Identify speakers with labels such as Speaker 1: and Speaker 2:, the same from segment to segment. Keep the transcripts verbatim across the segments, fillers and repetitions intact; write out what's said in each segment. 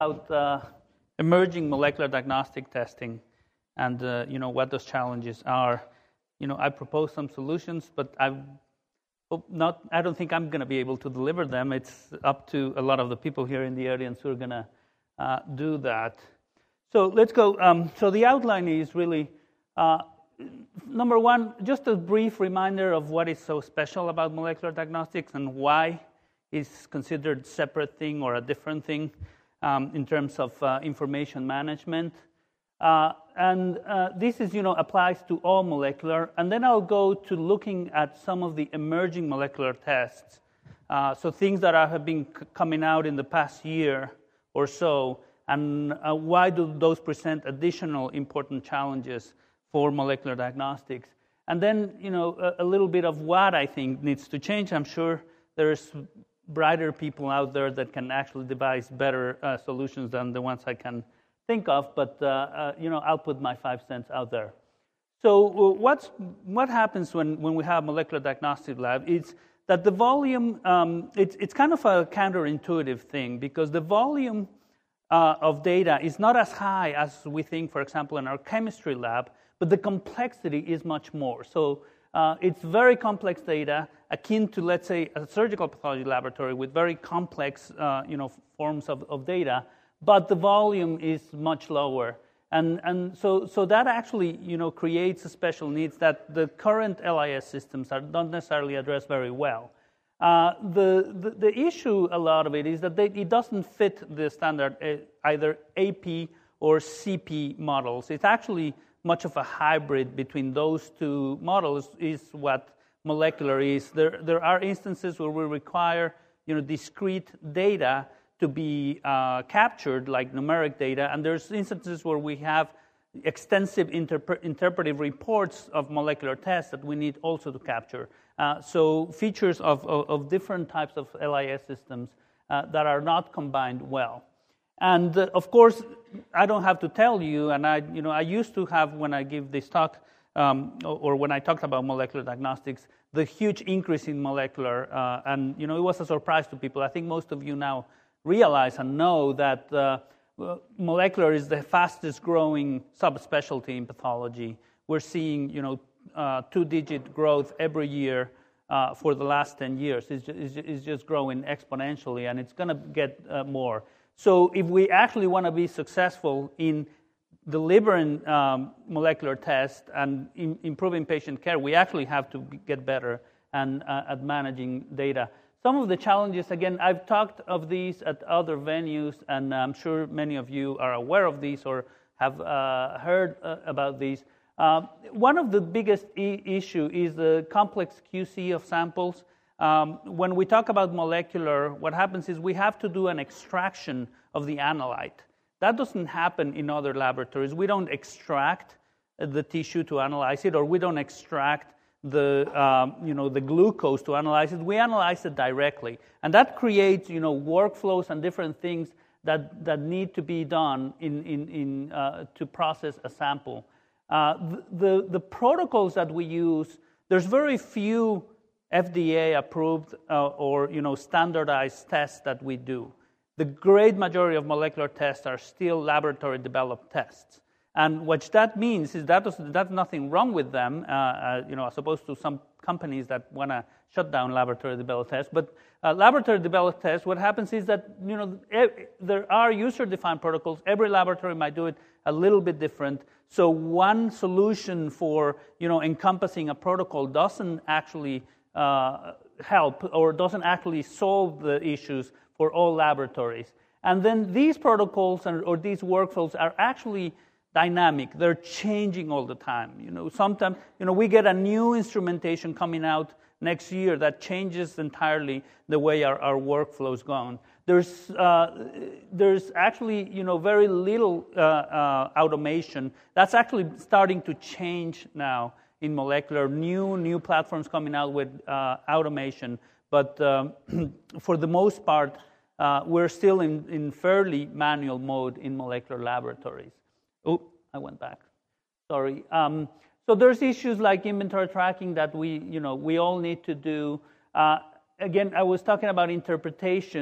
Speaker 1: about uh, emerging molecular diagnostic testing and uh, you know what those challenges are. You know, I propose some solutions, but I hope not. I don't think I'm going to be able to deliver them. It's up to a lot of the people here in the audience who are going to uh, do that. So let's go. Um, so the outline is really uh, number one, just a brief reminder of what is so special about molecular diagnostics and why it's considered a separate thing or a different thing um, in terms of uh, information management. Uh, and uh, this is, you know, applies to all molecular. And then I'll go to looking at some of the emerging molecular tests. Uh, so things that are, have been c- coming out in the past year or so, and uh, why do those present additional important challenges for molecular diagnostics. And then, you know, a, a little bit of what I think needs to change. I'm sure there's brighter people out there that can actually devise better uh, solutions than the ones I can think of, but uh, uh, you know, I'll put my five cents out there. So uh, what's what happens when, when we have molecular diagnostic lab is that the volume, um, it's, it's kind of a counterintuitive thing because the volume uh, of data is not as high as we think, for example, in our chemistry lab, but the complexity is much more. So uh, it's very complex data, akin to, let's say, a surgical pathology laboratory with very complex uh, you know, forms of, of data, but the volume is much lower. And, and so, so that actually, you know, creates a special needs that the current L I S systems are, don't necessarily address very well. Uh, the, the the issue, a lot of it, is that they, it doesn't fit the standard uh, either A P or C P models. It's actually much of a hybrid between those two models is what molecular is. There, there are instances where we require, you know, discrete data to be uh, captured, like numeric data, and there's instances where we have extensive interpre- interpretive reports of molecular tests that we need also to capture. Uh, so features of, of, of different types of L I S systems uh, that are not combined well. And uh, of course, I don't have to tell you, and I, you know, I used to have, when I give this talk, um, or when I talked about molecular diagnostics, the huge increase in molecular, uh, and you know, it was a surprise to people. I think most of you now realize and know that uh, molecular is the fastest growing subspecialty in pathology. We're seeing, you know, uh, two-digit growth every year uh, for the last ten years. It's just, it's just growing exponentially, and it's going to get uh, more. So if we actually want to be successful in delivering um, molecular tests and in improving patient care, we actually have to get better and, uh, at managing data. Some of the challenges, again, I've talked of these at other venues, and I'm sure many of you are aware of these or have uh, heard uh, about these. Uh, one of the biggest e- issue is the complex Q C of samples. Um, when we talk about molecular, what happens is we have to do an extraction of the analyte. That doesn't happen in other laboratories. We don't extract the tissue to analyze it, or we don't extract the um, you know the glucose to analyze it. We analyze it directly, and that creates you know workflows and different things that that need to be done in in, in uh, to process a sample. Uh, the, the the protocols that we use, there's very few F D A approved uh, or you know standardized tests that we do. The great majority of molecular tests are still laboratory developed tests. And what that means is that that's nothing wrong with them, uh, uh, you know, as opposed to some companies that want to shut down laboratory-developed tests. But uh, laboratory-developed tests, what happens is that, you know, e- there are user-defined protocols. Every laboratory might do it a little bit different. So one solution for, you know, encompassing a protocol doesn't actually uh, help or doesn't actually solve the issues for all laboratories. And then these protocols and, or these workflows are actually dynamic. They're changing all the time. You know, sometimes, you know, we get a new instrumentation coming out next year that changes entirely the way our, our workflow's gone. There's uh, there's actually, you know, very little uh, uh, automation. That's actually starting to change now in molecular. New new platforms coming out with uh, automation, but um, for the most part, uh, we're still in, in fairly manual mode in molecular laboratories. Oh, I went back. Sorry. Um, so there's issues like inventory tracking that we, you know, we all need to do. Uh, again, I was talking about interpretation.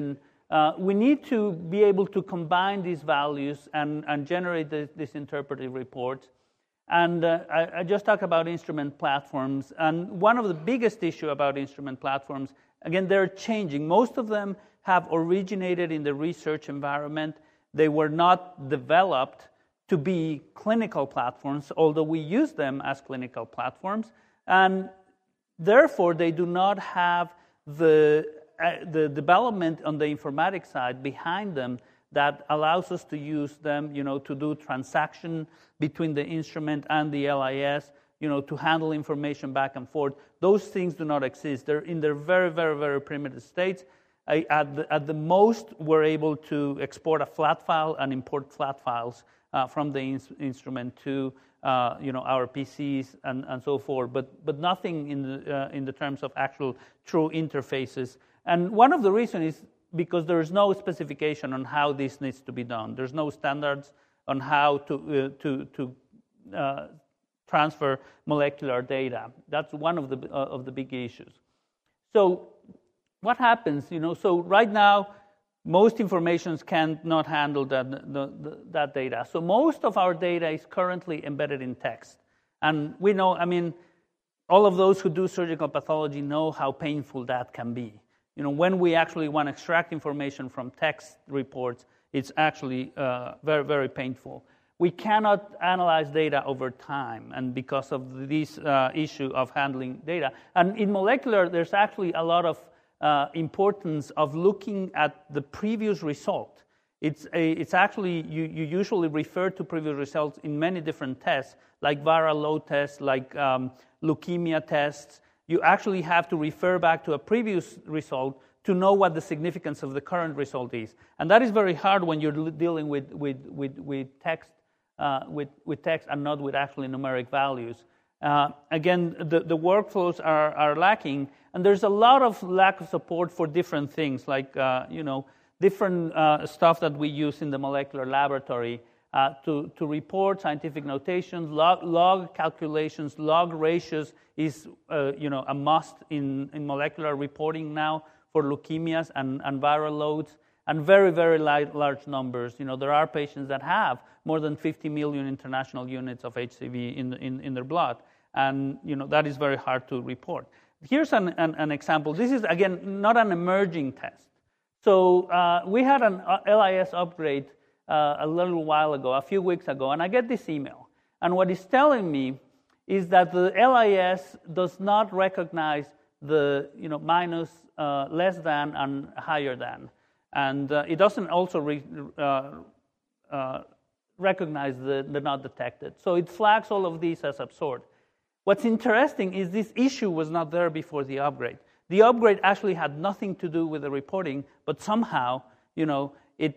Speaker 1: uh, we need to be able to combine these values and, and generate this, this interpretive report. And uh, I, I just talked about instrument platforms. And one of the biggest issues about instrument platforms, again, they're changing. Most of them have originated in the research environment. They were not developed to be clinical platforms, although we use them as clinical platforms. And therefore, they do not have the, uh, the development on the informatics side behind them that allows us to use them, you know, to do transaction between the instrument and the L I S, you know, to handle information back and forth. Those things do not exist. They're in their very, very, very primitive states. I, at, the, at the most, we're able to export a flat file and import flat files uh, from the in- instrument to, uh, you know, our P Cs and, and so forth, but but nothing in the uh, in the terms of actual true interfaces. And one of the reasons is because there is no specification on how this needs to be done. There's no standards on how to uh, to to uh, transfer molecular data. That's one of the uh, of the big issues. So what happens? You know, so right now, most informations cannot handle that the, the, that data. So most of our data is currently embedded in text, and we know. I mean, all of those who do surgical pathology know how painful that can be. You know, when we actually want to extract information from text reports, it's actually uh, very, very painful. We cannot analyze data over time, and because of this uh, issue of handling data. And in molecular, there's actually a lot of uh, importance of looking at the previous result. It's a, it's actually, you, you usually refer to previous results in many different tests, like viral load tests, like um, leukemia tests. You actually have to refer back to a previous result to know what the significance of the current result is. And that is very hard when you're dealing with, with, with, with text uh, with, with text and not with actually numeric values. Uh, again, the, the workflows are, are lacking, and there's a lot of lack of support for different things, like, uh, you know, different uh, stuff that we use in the molecular laboratory uh, to, to report scientific notations, log, log calculations, log ratios is, uh, you know, a must in, in molecular reporting now for leukemias and, and viral loads, and very, very light, large numbers. You know, there are patients that have more than fifty million international units of H C V in, in, in their blood, and, you know, that is very hard to report. Here's an, an, an example. This is, again, not an emerging test. So uh, we had an L I S upgrade uh, a little while ago, a few weeks ago, and I get this email. And what it's telling me is that the L I S does not recognize the, you know, minus, uh, less than, and higher than. And uh, it doesn't also re, uh, uh, recognize the, the not detected. So it flags all of these as absurd. What's interesting is this issue was not there before the upgrade. The upgrade actually had nothing to do with the reporting, but somehow, you know, it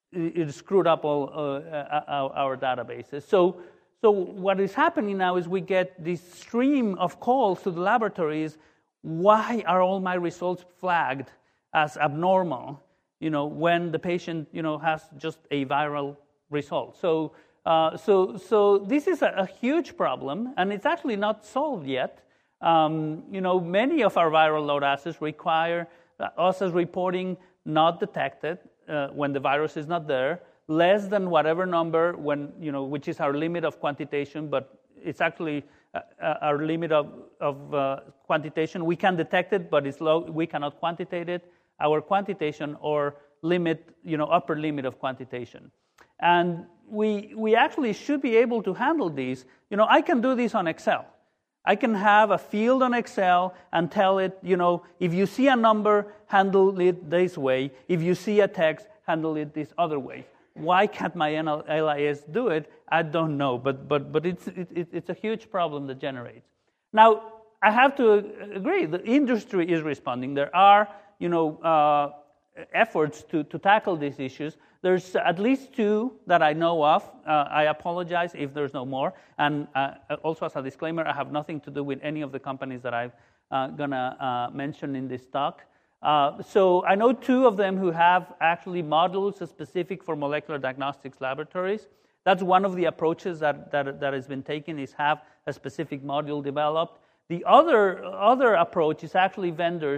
Speaker 1: it screwed up all uh, our, our databases. So, so what is happening now is we get this stream of calls to the laboratories. Why are all my results flagged as abnormal? You know, when the patient, you know, has just a viral result. So, uh, so, so this is a, a huge problem, and it's actually not solved yet. Um, you know, many of our viral load assays require us as reporting not detected uh, when the virus is not there, less than whatever number when, you know, which is our limit of quantitation, but it's actually uh, our limit of, of uh, quantitation. We can detect it, but it's low. We cannot quantitate it. Our quantitation or limit, you know, upper limit of quantitation. And we we actually should be able to handle these. You know, I can do this on Excel. I can have a field on Excel and tell it, you know, if you see a number, handle it this way. If you see a text, handle it this other way. Why can't my L I S do it? I don't know, but but but it's it, it's a huge problem that generates. Now, I have to agree, the industry is responding. There are, you know, uh, efforts to, to tackle these issues. There's at least two that I know of. Uh, I apologize if there's no more. And uh, also as a disclaimer, I have nothing to do with any of the companies that I'm uh, going to uh, mention in this talk. Uh, so I know two of them who have actually modules specific for molecular diagnostics laboratories. That's one of the approaches that, that, that has been taken, is have a specific module developed. The other, other approach is actually vendors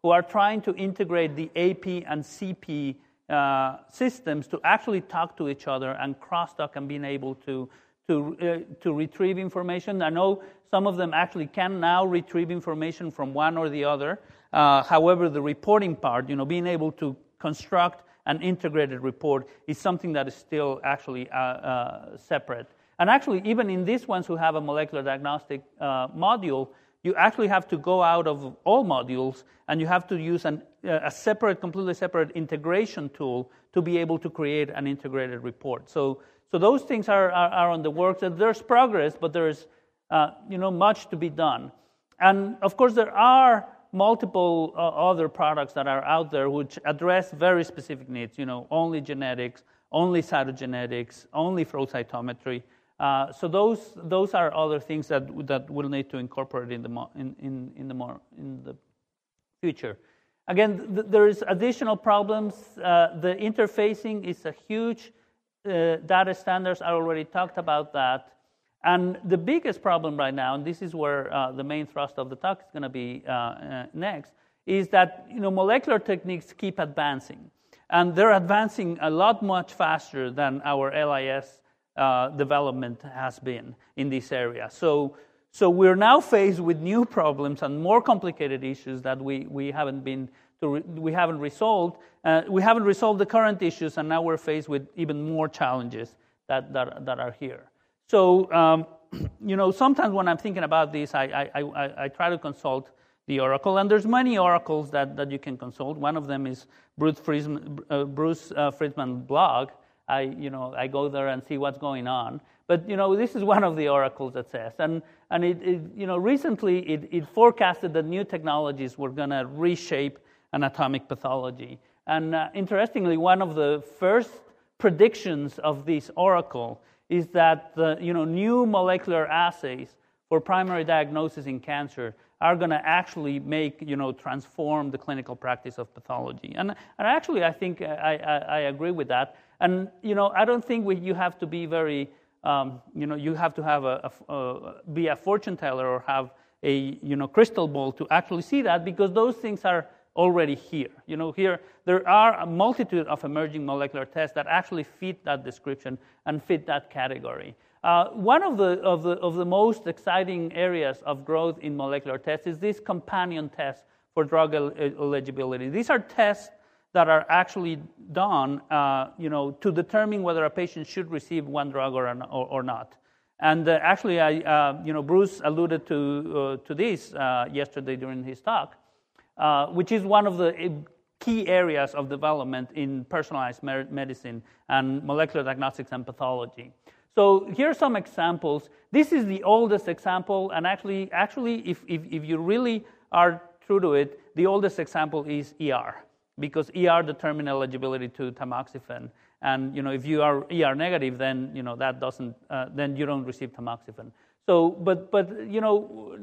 Speaker 1: who are trying to integrate the A P and C P uh, systems to actually talk to each other and crosstalk and being able to to uh, to retrieve information. I know some of them actually can now retrieve information from one or the other. Uh, however, the reporting part, you know, being able to construct an integrated report is something that is still actually uh, uh, separate. And actually, even in these ones who have a molecular diagnostic uh, module, you actually have to go out of all modules and you have to use an, uh, a separate, completely separate integration tool to be able to create an integrated report. So, so those things are, are, are on the works. And there's progress, but there's uh, you know, much to be done. And of course, there are multiple uh, other products that are out there which address very specific needs. You know, only genetics, only cytogenetics, only flow cytometry. Uh, so those those are other things that that we'll need to incorporate in the mo- in, in in the more in the future. Again, th- there is additional problems. Uh, the interfacing is a huge uh, data standards. I already talked about that. And the biggest problem right now, and this is where uh, the main thrust of the talk is going to be uh, uh, next, is that you know molecular techniques keep advancing, and they're advancing a lot much faster than our L I S uh, development has been in this area. So, so we're now faced with new problems and more complicated issues that we we haven't been to re- we haven't resolved. Uh, we haven't resolved the current issues, and now we're faced with even more challenges that that, that are here. So, um, you know, sometimes when I'm thinking about this, I, I, I, I try to consult the Oracle, and there's many oracles that, that you can consult. One of them is Bruce Friedman, uh, Bruce uh, Friedman's blog. I, you know, I go there and see what's going on. But, you know, this is one of the oracles that says, and and it, it you know, recently it, it forecasted that new technologies were going to reshape anatomic pathology. And uh, interestingly, one of the first predictions of this oracle is that the you know new molecular assays for primary diagnosis in cancer are going to actually make you know transform the clinical practice of pathology. And and actually, I think I I, I agree with that. And you know I don't think we, you have to be very um, you know you have to have a, a, a be a fortune teller or have a you know crystal ball to actually see that, because those things are already here. You know, here there are a multitude of emerging molecular tests that actually fit that description and fit that category. Uh, one of the of the of the most exciting areas of growth in molecular tests is this companion test for drug el- eligibility. These are tests that are actually done, uh, you know, to determine whether a patient should receive one drug or or, or not. And uh, actually, I uh, you know Bruce alluded to uh, to this uh, yesterday during his talk. Uh, which is one of the key areas of development in personalized medicine and molecular diagnostics and pathology. So here are some examples. This is the oldest example, and actually, actually, if, if, if you really are true to it, the oldest example is E R, because E R determines eligibility to tamoxifen. And you know, if you are E R negative, then you know that doesn't, uh, then you don't receive tamoxifen. So, but but you know,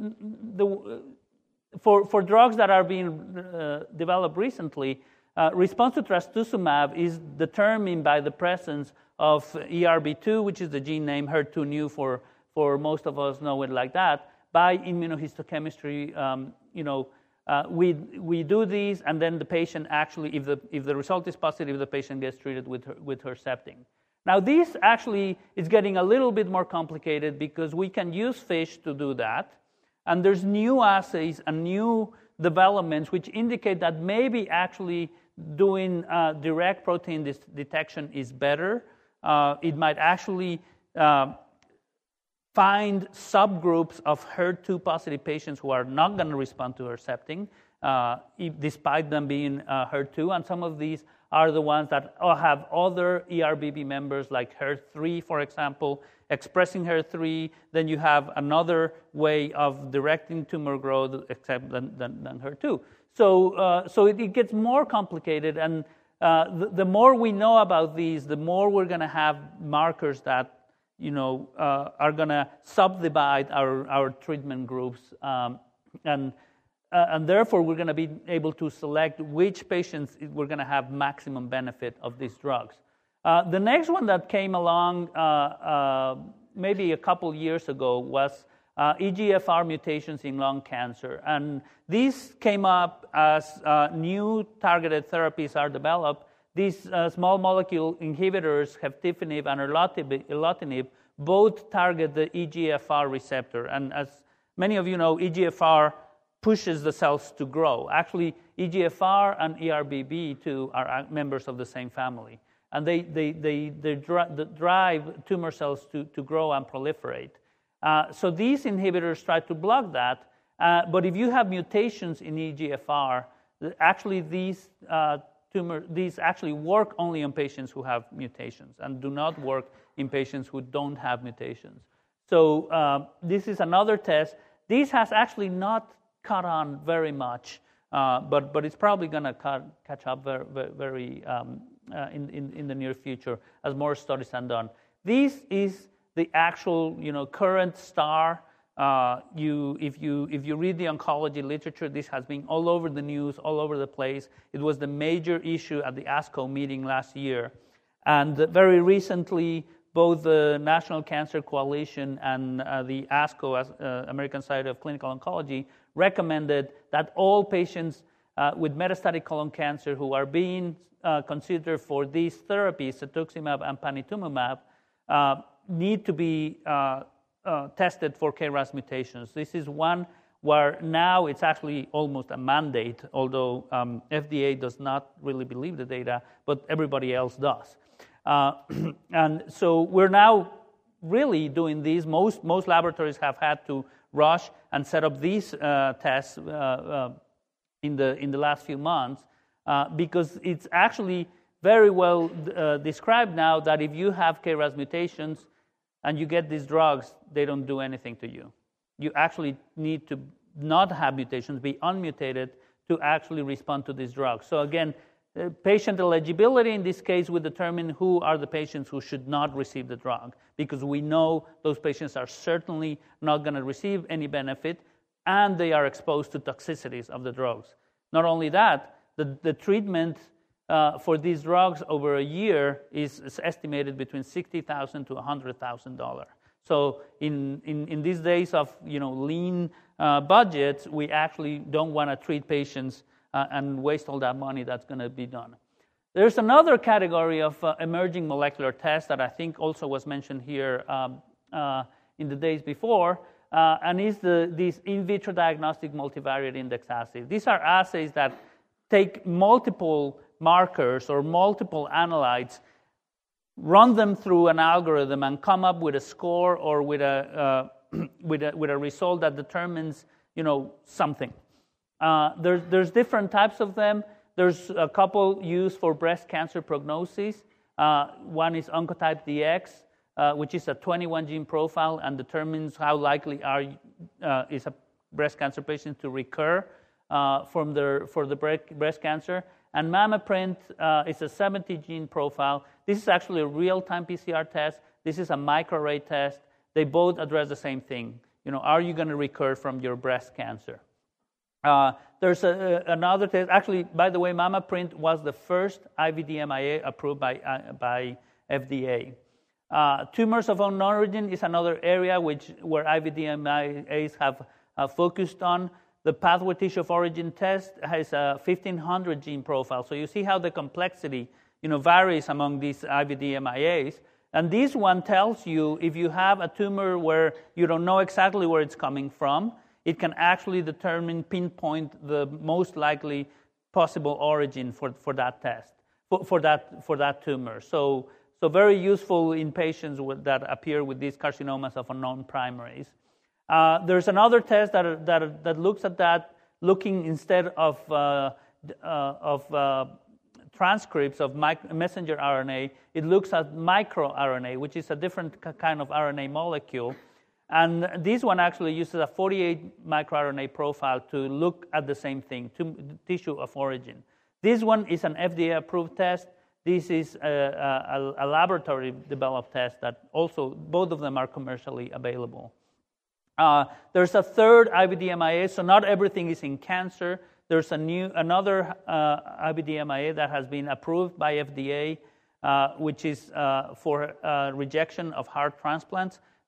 Speaker 1: the For, for drugs that are being uh, developed recently, uh, response to trastuzumab is determined by the presence of E R B two, which is the gene name H E R two neu for, for most of us know it like that, by immunohistochemistry. Um, you know, uh, we we do these, and then the patient actually, if the if the result is positive, the patient gets treated with her, with Herceptin. Now, this actually is getting a little bit more complicated because we can use FISH to do that. And there's new assays and new developments which indicate that maybe actually doing uh, direct protein dis- detection is better. Uh, it might actually uh, find subgroups of H E R two positive patients who are not going to respond to Herceptin, uh, if, despite them being uh, H E R two. And some of these are the ones that have other E R B B members, like H E R three, for example, expressing H E R three. Then you have another way of directing tumor growth except than, than, than H E R two. So, uh, so it, it gets more complicated, and uh, the, the more we know about these, the more we're going to have markers that you know uh, are going to subdivide our, our treatment groups, um, and uh, and therefore we're going to be able to select which patients we're going to have maximum benefit of these drugs. Uh, the next one that came along uh, uh, maybe a couple years ago was uh, E G F R mutations in lung cancer. And these came up as uh, new targeted therapies are developed. These uh, small molecule inhibitors, heftifinib and erlotinib, both target the E G F R receptor. And as many of you know, E G F R pushes the cells to grow. Actually, E G F R and E R B B two are members of the same family. And they, they, they, they drive tumor cells to, to grow and proliferate. Uh, so these inhibitors try to block that. Uh, but if you have mutations in E G F R, actually these uh, tumor these actually work only on patients who have mutations and do not work in patients who don't have mutations. So uh, this is another test. This has actually not caught on very much, uh, but but it's probably going to catch up very very um, uh, in, in in the near future as more studies are done. This is the actual you know current star. Uh, you, if you if you read the oncology literature, this has been all over the news, all over the place. It was the major issue at the ASCO meeting last year, and very recently, both the National Cancer Coalition and uh, the ASCO, uh, American Society of Clinical Oncology, recommended that all patients uh, with metastatic colon cancer who are being uh, considered for these therapies, cetuximab and panitumumab, uh, need to be uh, Uh, tested for K R A S mutations. This is one where now it's actually almost a mandate, although um, F D A does not really believe the data, but everybody else does. Uh, and so we're now really doing these. Most, most laboratories have had to rush and set up these uh, tests uh, uh, in, the, in the last few months uh, because it's actually very well uh, described now that if you have K R A S mutations, and you get these drugs, they don't do anything to you. You actually need to not have mutations, be unmutated, to actually respond to these drugs. So again, uh, patient eligibility in this case would determine who are the patients who should not receive the drug, because we know those patients are certainly not going to receive any benefit, and they are exposed to toxicities of the drugs. Not only that, the, the treatment Uh, for these drugs over a year is, is estimated between sixty thousand dollars to one hundred thousand dollars. So in, in, in these days of you know lean uh, budgets, we actually don't want to treat patients uh, and waste all that money that's going to be done. There's another category of uh, emerging molecular tests that I think also was mentioned here um, uh, in the days before, uh, and is the these in vitro diagnostic multivariate index assays. These are assays that take multiple markers or multiple analytes, run them through an algorithm, and come up with a score or with a uh, with a with a result that determines you know something. Uh, there's there's different types of them. There's a couple used for breast cancer prognosis. Uh, one is Oncotype D X, uh, which is a twenty-one gene profile and determines how likely are uh, is a breast cancer patient to recur uh, from their for the breast cancer. And MammaPrint uh, is a seventy gene profile. This is actually a real-time P C R test. This is a microarray test. They both address the same thing. You know, are you going to recur from your breast cancer? Uh, there's a, a, another test. Actually, by the way, MammaPrint was the first I V D M I A approved by uh, by F D A. Uh, tumors of unknown origin is another area which where I V D M I As have uh, focused on. The pathway tissue of origin test has a fifteen hundred gene profile. So you see how the complexity, you know, varies among these I V D M I As. And this one tells you if you have a tumor where you don't know exactly where it's coming from, it can actually determine, pinpoint the most likely possible origin for, for that test, for, for that for that tumor. So so very useful in patients with, that appear with these carcinomas of unknown primaries. Uh, there's another test that, that that looks at that, looking instead of uh, uh, of uh, transcripts of mic- messenger R N A, it looks at microRNA, which is a different kind of R N A molecule. And this one actually uses a forty-eight microRNA profile to look at the same thing, to tissue of origin. This one is an F D A-approved test. This is a, a, a laboratory-developed test that also, both of them are commercially available. Uh, there's a third I V D M I A, so not everything is in cancer. There's a new another uh, I V D M I A that has been approved by F D A, uh, which is uh, for uh, rejection of heart transplants.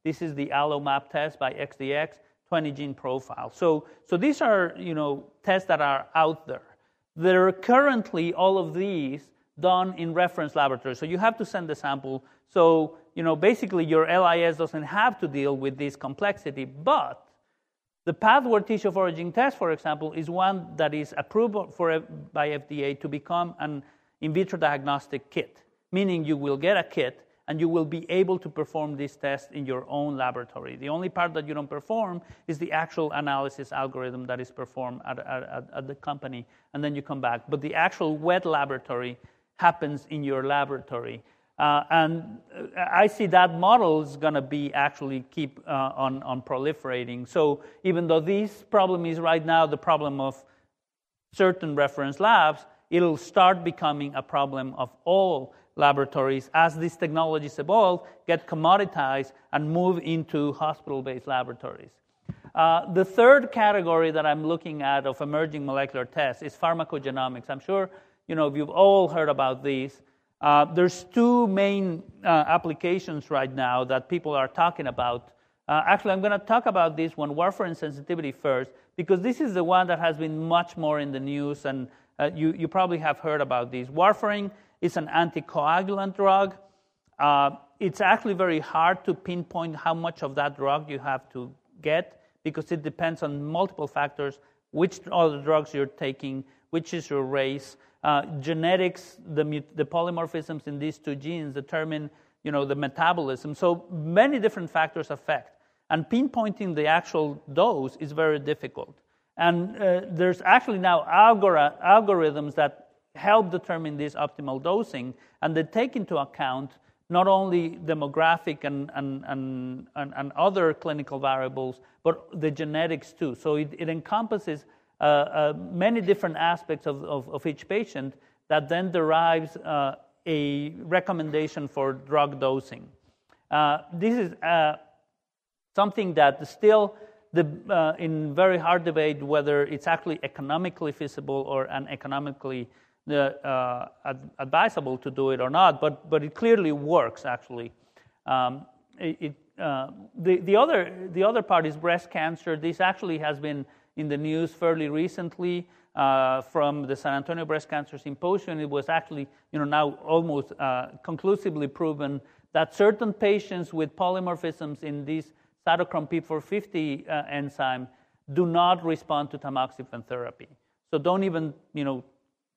Speaker 1: This is the AlloMap test by X D X, twenty gene profile. So, so these are, you know, tests that are out there. There are currently all of these done in reference laboratories. So you have to send the sample. So, you know, basically your L I S doesn't have to deal with this complexity, but the pathward tissue of origin test, for example, is one that is approved for, by F D A to become an in vitro diagnostic kit, meaning you will get a kit and you will be able to perform this test in your own laboratory. The only part that you don't perform is the actual analysis algorithm that is performed at, at, at the company, and then you come back. But the actual wet laboratory happens in your laboratory. Uh, and I see that model is going to be actually keep uh, on, on proliferating. So even though this problem is right now the problem of certain reference labs, it'll start becoming a problem of all laboratories as these technologies evolve, get commoditized, and move into hospital-based laboratories. Uh, the third category that I'm looking at of emerging molecular tests is pharmacogenomics. I'm sure you know you've all heard about these. Uh, there's two main uh, applications right now that people are talking about. Uh, actually, I'm going to talk about this one, warfarin sensitivity first, because this is the one that has been much more in the news, and uh, you, you probably have heard about this. Warfarin is an anticoagulant drug. Uh, it's actually very hard to pinpoint how much of that drug you have to get, because it depends on multiple factors, which other drugs you're taking, which is your race. Uh, genetics, the, the polymorphisms in these two genes determine, you know, the metabolism. So many different factors affect. And pinpointing the actual dose is very difficult. And uh, there's actually now algor- algorithms that help determine this optimal dosing, and they take into account not only demographic and, and, and, and, and other clinical variables, but the genetics too. So it, it encompasses Uh, uh, many different aspects of, of, of each patient that then derives uh, a recommendation for drug dosing. Uh, this is uh, something that still the, uh, in very hard debate whether it's actually economically feasible or uneconomically uh, uh, ad- advisable to do it or not, but, but it clearly works actually. Um, it, it, uh, the, the, other, the other part is breast cancer. This actually has been in the news fairly recently uh, from the San Antonio Breast Cancer Symposium. It was actually, you know, now almost uh, conclusively proven that certain patients with polymorphisms in this cytochrome P four fifty uh, enzyme do not respond to tamoxifen therapy. So don't even, you know,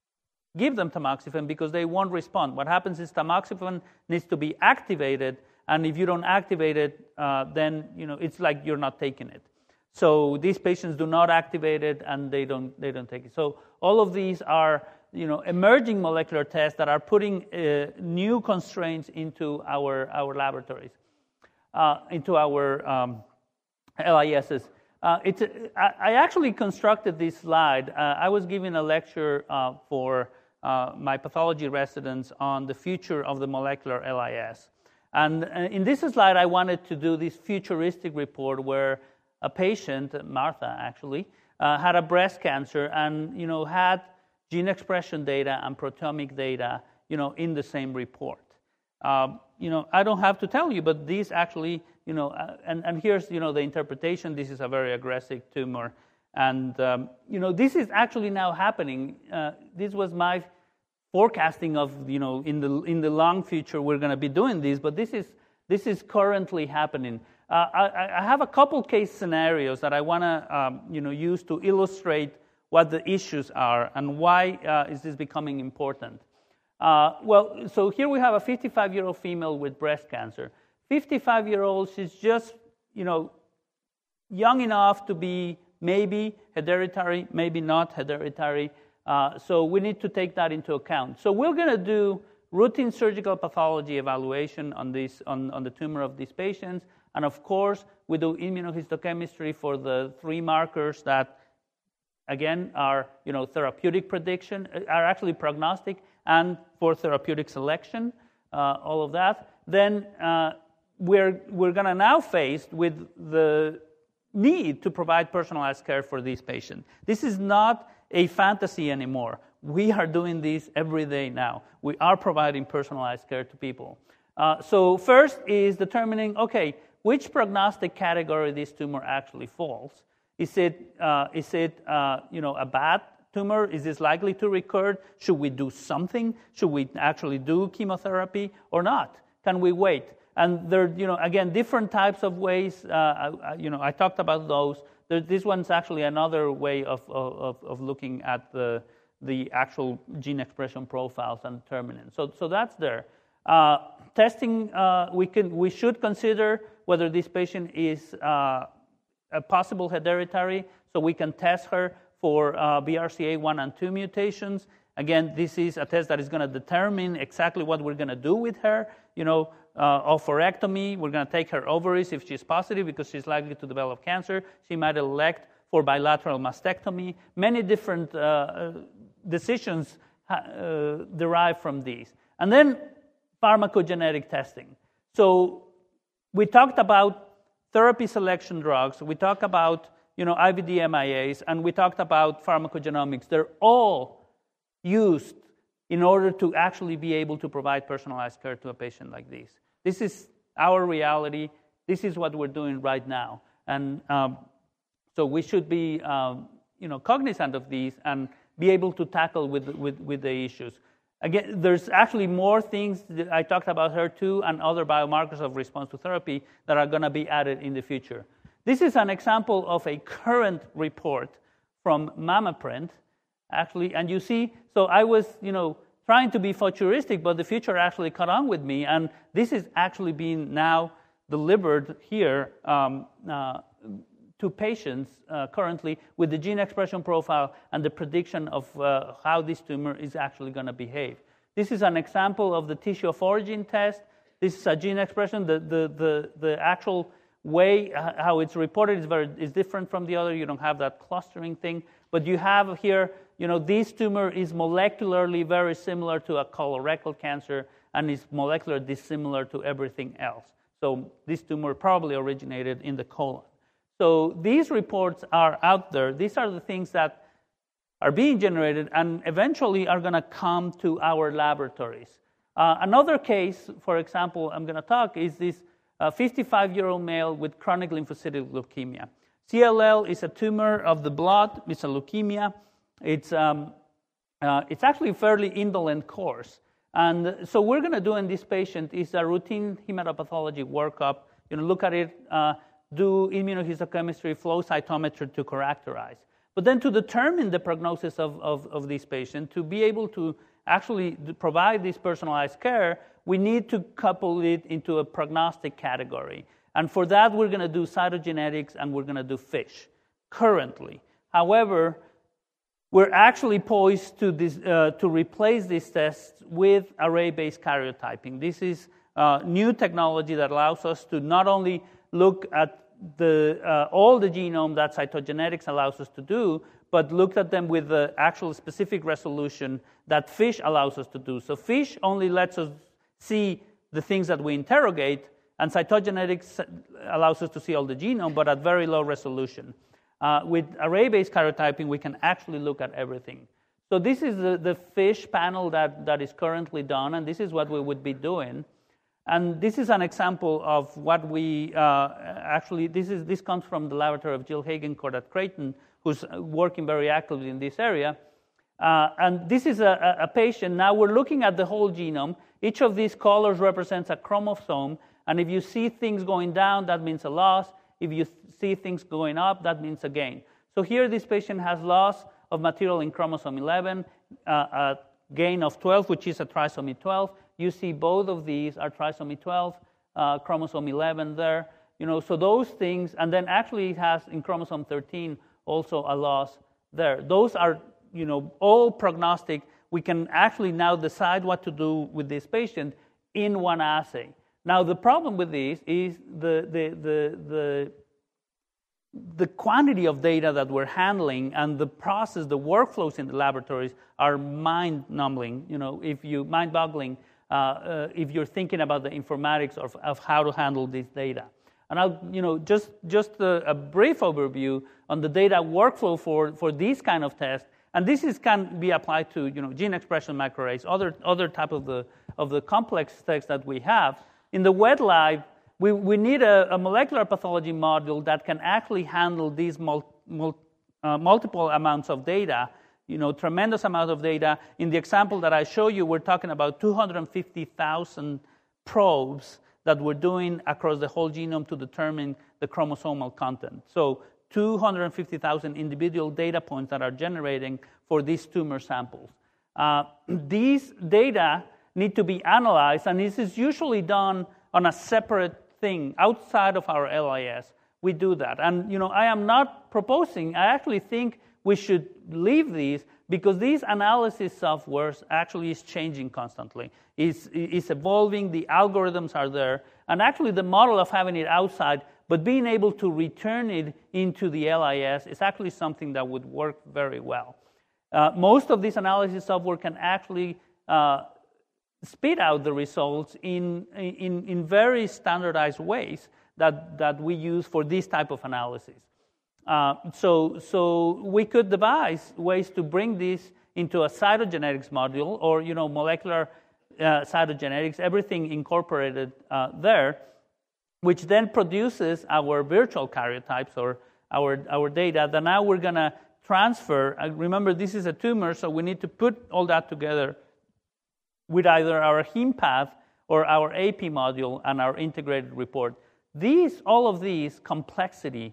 Speaker 1: give them tamoxifen because they won't respond. What happens is tamoxifen needs to be activated, and if you don't activate it, uh, then, you know, it's like you're not taking it. So these patients do not activate it, and they don't they don't take it. So all of these are, you know, emerging molecular tests that are putting uh, new constraints into our our laboratories, uh, into our um, L I Ss. Uh, it's I, I actually constructed this slide. Uh, I was giving a lecture uh, for uh, my pathology residents on the future of the molecular L I S, and uh, in this slide I wanted to do this futuristic report where a patient, Martha actually, uh, had a breast cancer and, you know, had gene expression data and proteomic data, you know, in the same report. Um, you know, I don't have to tell you, but these actually, you know, uh, and, and here's, you know, the interpretation. This is a very aggressive tumor. And, um, you know, this is actually now happening. Uh, this was my forecasting of, you know, in the in the long future we're going to be doing this, but this is this is currently happening. Uh, I, I have a couple case scenarios that I want to, um, you know, use to illustrate what the issues are and why uh, is this becoming important. Uh, well, so here we have a fifty-five-year-old female with breast cancer. fifty-five-year-old, she's just, you know, young enough to be maybe hereditary, maybe not hereditary. Uh, so we need to take that into account. So we're going to do routine surgical pathology evaluation on this on, on the tumor of these patients. And of course, we do immunohistochemistry for the three markers that, again, are, you know, therapeutic prediction, are actually prognostic, and for therapeutic selection, uh, all of that. Then uh, we're we're going to now faced with the need to provide personalized care for these patients. This is not a fantasy anymore. We are doing this every day now. We are providing personalized care to people. Uh, so first is determining, okay, which prognostic category this tumor actually falls. Is it, uh, is it uh, you know, a bad tumor? Is this likely to recur? Should we do something? Should we actually do chemotherapy or not? Can we wait? And there, you know, again, different types of ways. Uh, I, you know, I talked about those. There, this one's actually another way of, of, of looking at the, the actual gene expression profiles and determinants. So, so that's there. Uh, testing, uh, we can, we should consider whether this patient is uh, a possible hereditary, so we can test her for uh, B R C A one and two mutations. Again, this is a test that is going to determine exactly what we're going to do with her. You know, uh, oophorectomy, we're going to take her ovaries if she's positive because she's likely to develop cancer. She might elect for bilateral mastectomy. Many different uh, decisions uh, derive from these. And then pharmacogenetic testing. So we talked about therapy selection drugs. We talked about, you know, I V D M I As, and we talked about pharmacogenomics. They're all used in order to actually be able to provide personalized care to a patient like this. This is our reality. This is what we're doing right now. And um, so we should be, um, you know, cognizant of these and be able to tackle with, with, with the issues. Again, there's actually more things that I talked about here too, and other biomarkers of response to therapy that are going to be added in the future. This is an example of a current report from MammaPrint, actually, and you see, so I was, you know, trying to be futuristic, but the future actually caught on with me, and this is actually being now delivered here um, uh, to patients uh, currently with the gene expression profile and the prediction of uh, how this tumor is actually going to behave. This is an example of the tissue of origin test. This is a gene expression. The, the, the, the actual way how it's reported is, very, is different from the other. You don't have that clustering thing. But you have here, you know, this tumor is molecularly very similar to a colorectal cancer and is molecularly dissimilar to everything else. So this tumor probably originated in the colon. So these reports are out there. These are the things that are being generated and eventually are going to come to our laboratories. Uh, another case, for example, I'm going to talk is this fifty-five-year-old male with chronic lymphocytic leukemia. C L L is a tumor of the blood. It's a leukemia. It's, um, uh, it's actually a fairly indolent course. And so we're going to do in this patient is a routine hematopathology workup. You know, look at it, uh, do immunohistochemistry, flow cytometry to characterize. But then to determine the prognosis of, of, of this patient, to be able to actually provide this personalized care, we need to couple it into a prognostic category. And for that, we're going to do cytogenetics and we're going to do FISH currently. However, we're actually poised to, this, uh, to replace these tests with array-based karyotyping. This is uh, new technology that allows us to not only look at the, uh, all the genome that cytogenetics allows us to do, but look at them with the actual specific resolution that FISH allows us to do. So FISH only lets us see the things that we interrogate, and cytogenetics allows us to see all the genome, but at very low resolution. Uh, with array-based karyotyping, we can actually look at everything. So this is the, the FISH panel that, that is currently done, and this is what we would be doing. And this is an example of what we uh, actually, this is this comes from the laboratory of Jill Hagencourt at Creighton, who's working very actively in this area. Uh, and this is a, a patient. Now we're looking at the whole genome. Each of these colors represents a chromosome. And if you see things going down, that means a loss. If you see things going up, that means a gain. So here this patient has loss of material in chromosome eleven, uh, a gain of twelve, which is a trisomy twelve. You see both of these are trisomy twelve, uh, chromosome eleven there. You know, so those things, and then actually it has in chromosome thirteen also a loss there. Those are, you know, all prognostic. We can actually now decide what to do with this patient in one assay. Now the problem with this is the the the the the quantity of data that we're handling and the process, the workflows in the laboratories are mind-numbing. You know, if you mind-boggling. Uh, uh, if you're thinking about the informatics of, of how to handle this data. And I'll, you know, just, just a, a brief overview on the data workflow for, for these kind of tests. And this is, can be applied to, you know, gene expression microarrays, other, other type of the, of the complex tests that we have. In the wet lab, we, we need a, a molecular pathology module that can actually handle these mul, mul, uh, multiple amounts of data, you know, tremendous amount of data. In the example that I show you, we're talking about two hundred fifty thousand probes that we're doing across the whole genome to determine the chromosomal content. So two hundred fifty thousand individual data points that are generating for these tumor samples. Uh, these data need to be analyzed, and this is usually done on a separate thing outside of our L I S. We do that. And, you know, I am not proposing, I actually think we should leave these because these analysis softwares actually is changing constantly. It's, it's evolving, the algorithms are there, and actually the model of having it outside, but being able to return it into the L I S is actually something that would work very well. Uh, most of this analysis software can actually uh, spit out the results in, in, in very standardized ways that, that we use for this type of analysis. Uh, so, so we could devise ways to bring this into a cytogenetics module or, you know, molecular uh, cytogenetics, everything incorporated uh, there, which then produces our virtual karyotypes or our, our data that now we're going to transfer. Uh, remember, this is a tumor, so we need to put all that together with either our HemePath or our A P module and our integrated report. These, all of these complexity,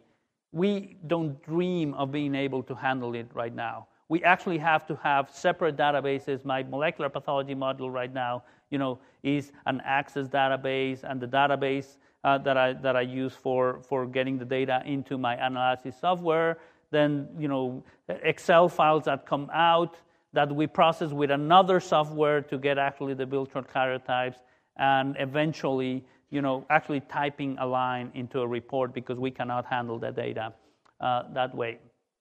Speaker 1: we don't dream of being able to handle it right now. We actually have to have separate databases. My molecular pathology module right now, you know, is an Access database, and the database uh, that I that I use for for getting the data into my analysis software. Then, you know, Excel files that come out that we process with another software to get actually the virtual karyotypes, and eventually, you know, actually typing a line into a report because we cannot handle the data uh, that way.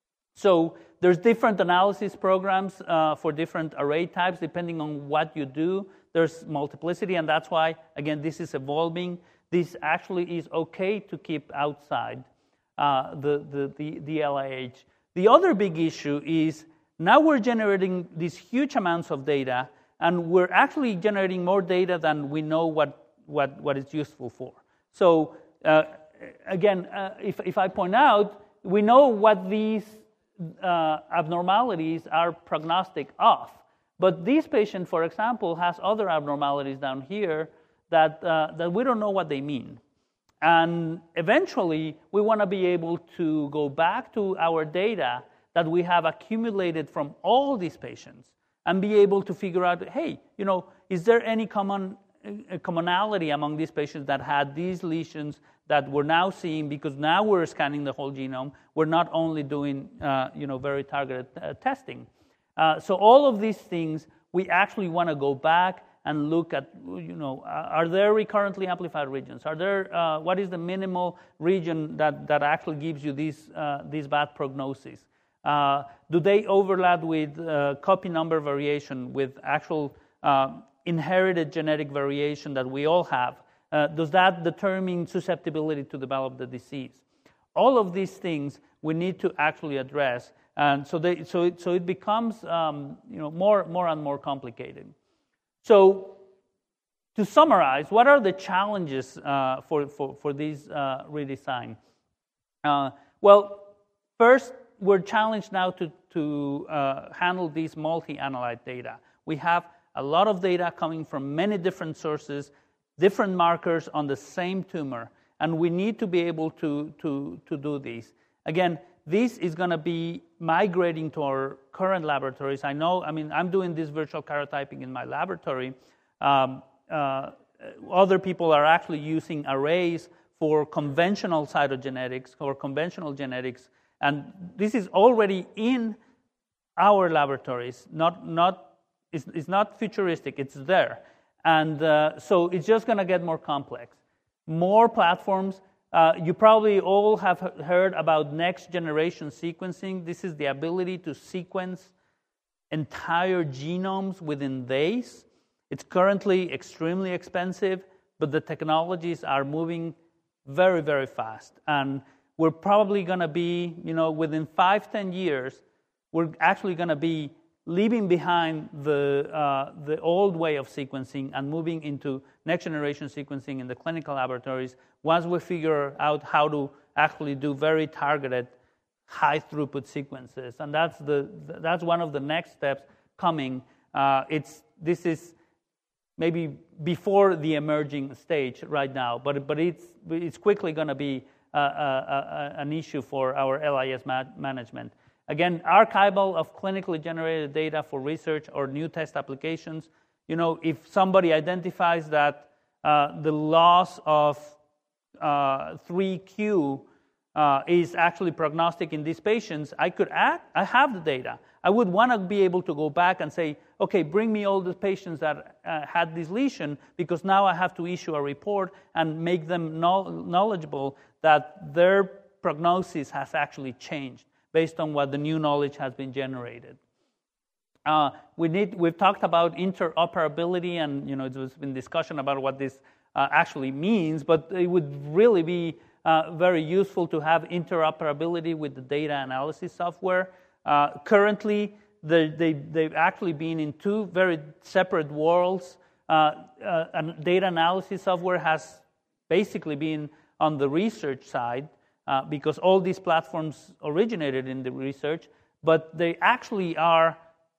Speaker 1: So there's different analysis programs uh, for different array types depending on what you do. There's multiplicity, and that's why, again, this is evolving. This actually is okay to keep outside uh, the, the, the, the L I H. The other big issue is now we're generating these huge amounts of data, and we're actually generating more data than we know what, what, what it's useful for. So uh, again, uh, if, if I point out, we know what these uh, abnormalities are prognostic of. But this patient, for example, has other abnormalities down here that, uh, that we don't know what they mean. And eventually, we want to be able to go back to our data that we have accumulated from all these patients and be able to figure out, hey, you know, is there any common uh, commonality among these patients that had these lesions that we're now seeing, because now we're scanning the whole genome. We're not only doing, uh, you know, very targeted uh, testing. Uh, so all of these things, we actually want to go back and look at, you know, are there recurrently amplified regions? Are there, uh, what is the minimal region that, that actually gives you these, uh, these bad prognoses? Uh, do they overlap with uh, copy number variation, with actual uh, inherited genetic variation that we all have? Uh, does that determine susceptibility to develop the disease? All of these things we need to actually address, and so they, so it, so it becomes um, you know, more, more and more complicated. So, to summarize, what are the challenges uh, for, for, for this uh, redesign? Uh, well, first, we're challenged now to, to uh, handle these multi-analyte data. We have a lot of data coming from many different sources, different markers on the same tumor, and we need to be able to, to, to do this. Again, this is going to be migrating to our current laboratories. I know, I mean, I'm doing this virtual karyotyping in my laboratory. Um, uh, other people are actually using arrays for conventional cytogenetics or conventional genetics, and this is already in our laboratories. Not, not, it's, it's not futuristic, it's there. And uh, so it's just going to get more complex. More platforms. Uh, you probably all have heard about next generation sequencing. This is the ability to sequence entire genomes within days. It's currently extremely expensive, but the technologies are moving very, very fast. And we're probably going to be, you know, within five, ten years, we're actually going to be leaving behind the, uh, the old way of sequencing and moving into next-generation sequencing in the clinical laboratories once we figure out how to actually do very targeted, high-throughput sequences. And that's, the, that's one of the next steps coming. Uh, it's, this is maybe before the emerging stage right now, but, but it's, it's quickly going to be uh, uh, uh, an issue for our L I S ma- management. Again, archival of clinically generated data for research or new test applications. You know, if somebody identifies that uh, the loss of uh, three Q uh, is actually prognostic in these patients, I could add, I have the data. I would want to be able to go back and say, okay, bring me all the patients that uh, had this lesion, because now I have to issue a report and make them knowledgeable that their prognosis has actually changed based on what the new knowledge has been generated. Uh, we need, we've talked about interoperability, and you know, there's been discussion about what this uh, actually means, but it would really be uh, very useful to have interoperability with the data analysis software. Uh, currently, they, they, they've actually been in two very separate worlds. Uh, uh, and data analysis software has basically been on the research side, Uh, because all these platforms originated in the research, but they actually are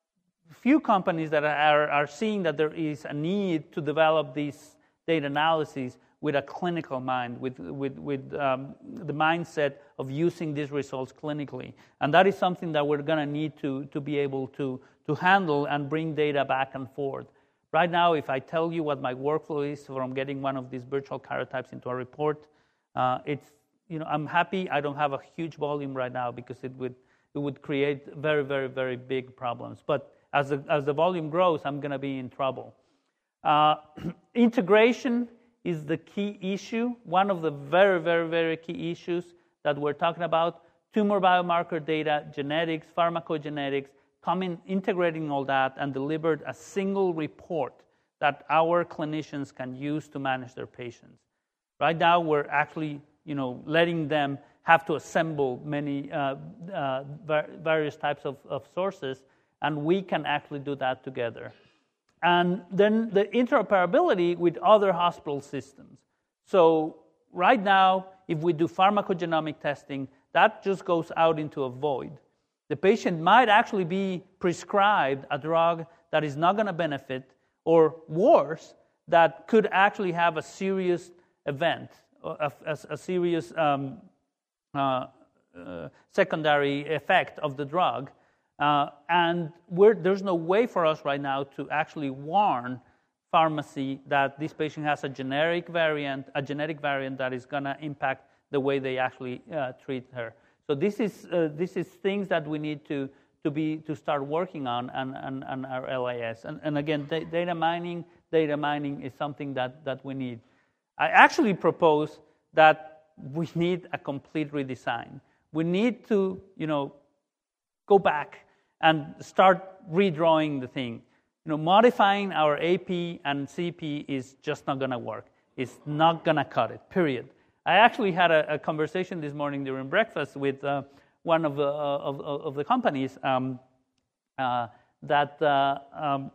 Speaker 1: few companies that are, are seeing that there is a need to develop these data analyses with a clinical mind, with, with, with um, the mindset of using these results clinically. And that is something that we're going to need to, to be able to, to handle and bring data back and forth. Right now, if I tell you what my workflow is from getting one of these virtual karyotypes into a report, uh, it's You know, I'm happy I don't have a huge volume right now, because it would it would create very, very, very big problems. But as the, as the volume grows, I'm going to be in trouble. Uh, integration is the key issue. One of the very, very, very key issues that we're talking about: tumor biomarker data, genetics, pharmacogenetics, coming, integrating all that, and delivered a single report that our clinicians can use to manage their patients. Right now, we're actually you know, letting them have to assemble many uh, uh, various types of, of sources, and we can actually do that together. And then the interoperability with other hospital systems. So right now, if we do pharmacogenomic testing, that just goes out into a void. The patient might actually be prescribed a drug that is not going to benefit, or worse, that could actually have a serious event, A, a, a serious um, uh, uh, secondary effect of the drug. Uh, and we're, there's no way for us right now to actually warn pharmacy that this patient has a generic variant, a genetic variant that is going to impact the way they actually uh, treat her. So this is uh, this is things that we need to to be to start working on and, and, and our L I S. And, and again, da- data mining, data mining is something that, that we need. I actually propose that we need a complete redesign. We need to, you know, go back and start redrawing the thing. You know, modifying our A P and C P is just not going to work. It's not going to cut it, period. I actually had a, a conversation this morning during breakfast with uh, one of the, uh, of, of the companies um, uh, that uh, um,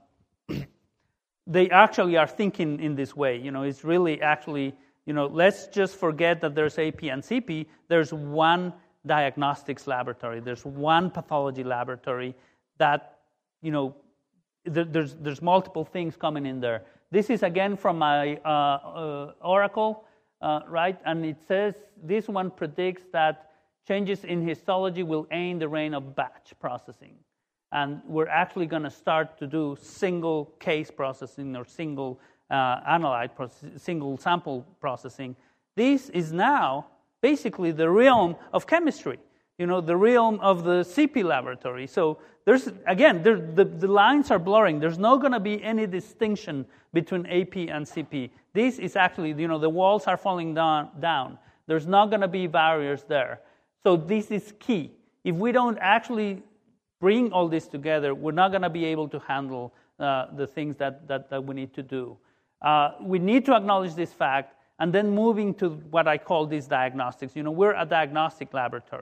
Speaker 1: they actually are thinking in this way. You know, it's really actually, you know, let's just forget that there's A P and C P. There's one diagnostics laboratory. There's one pathology laboratory that, you know, th- there's there's multiple things coming in there. This is again from my uh, uh, Oracle, uh, right? And it says this one predicts that changes in histology will end the reign of batch processing. And we're actually going to start to do single case processing or single uh, analyte, process, single sample processing. This is now basically the realm of chemistry, you know, the realm of the C P laboratory. So there's, again, there, the, the lines are blurring. There's not going to be any distinction between A P and C P. This is actually, you know, the walls are falling down. down. There's not going to be barriers there. So this is key. If we don't actually bring all this together, we're not going to be able to handle uh, the things that, that, that we need to do. Uh, we need to acknowledge this fact, and then moving to what I call these diagnostics. You know, we're a diagnostic laboratory,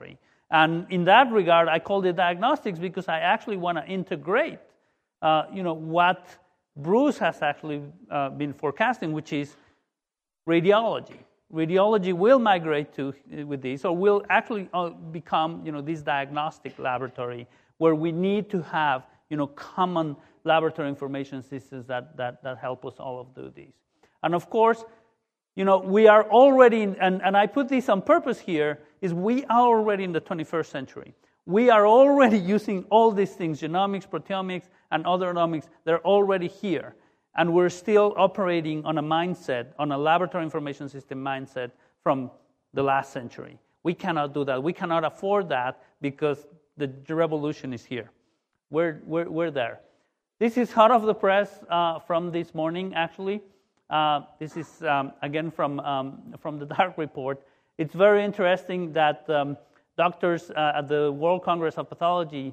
Speaker 1: And in that regard, I called it diagnostics because I actually want to integrate, uh, you know, what Bruce has actually uh, been forecasting, which is radiology. Radiology will migrate to with this, or will actually uh, become, you know, this diagnostic laboratory where we need to have, you know, common laboratory information systems that that that help us all of do these. And of course, you know, we are already, in, and, and I put this on purpose here, is we are already in the twenty-first century. We are already using all these things, genomics, proteomics, and other omics, they're already here. And we're still operating on a mindset, on a laboratory information system mindset from the last century. We cannot do that. We cannot afford that because the revolution is here. We're, we're, we're there. This is hot off the press uh, from this morning, actually. Uh, this is, um, again, from um, from the DARC report. It's very interesting that um, doctors uh, at the World Congress of Pathology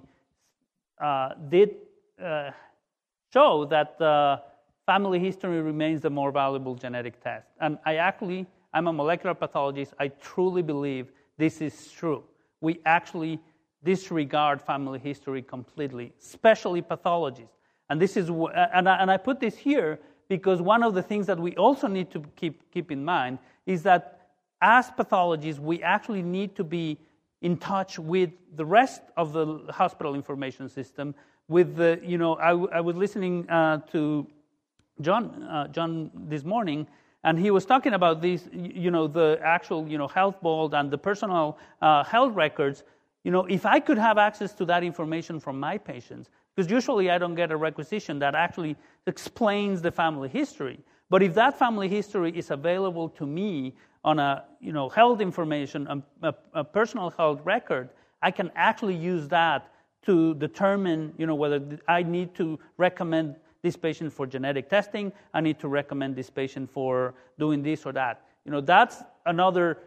Speaker 1: uh, did uh, show that uh, family history remains the more valuable genetic test. And I actually, I'm a molecular pathologist. I truly believe this is true. We actually disregard family history completely, especially pathologists. And this is, and I, and I put this here because one of the things that we also need to keep keep in mind is that as pathologists, we actually need to be in touch with the rest of the hospital information system. With the, you know, I, I was listening uh, to John uh, John this morning, and he was talking about these, you know, the actual, you know, health vault and the personal uh, health records. You know, if I could have access to that information from my patients, because usually I don't get a requisition that actually explains the family history. But if that family history is available to me on a, you know, health information, a, a, a personal health record, I can actually use that to determine, you know, whether I need to recommend this patient for genetic testing, I need to recommend this patient for doing this or that. You know, that's another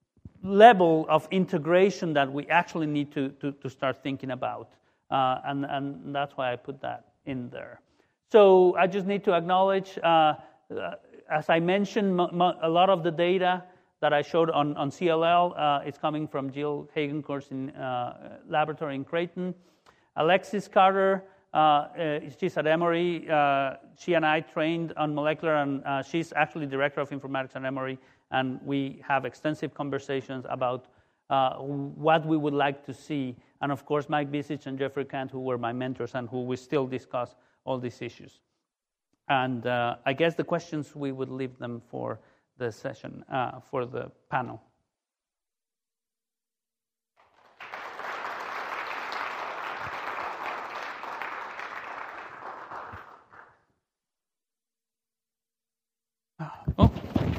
Speaker 1: level of integration that we actually need to, to, to start thinking about. Uh, and, and that's why I put that in there. So I just need to acknowledge, uh, uh, as I mentioned, m- m- a lot of the data that I showed on, on C L L uh, is coming from Jill Hagencourt's in, uh, laboratory in Creighton. Alexis Carter, uh, uh, she's at Emory. Uh, she and I trained on molecular, and uh, she's actually director of informatics at Emory, and we have extensive conversations about uh, what we would like to see. And of course, Mike Bisich and Jeffrey Kant, who were my mentors and who we still discuss all these issues. And uh, I guess the questions, we would leave them for the session, uh, for the panel. Oh.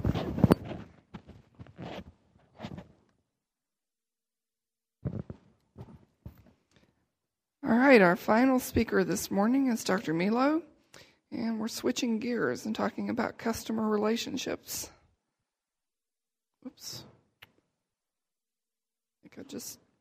Speaker 2: All right, our final speaker this morning is Doctor Milo, and we're switching gears and talking about customer relationships. Oops. I think I just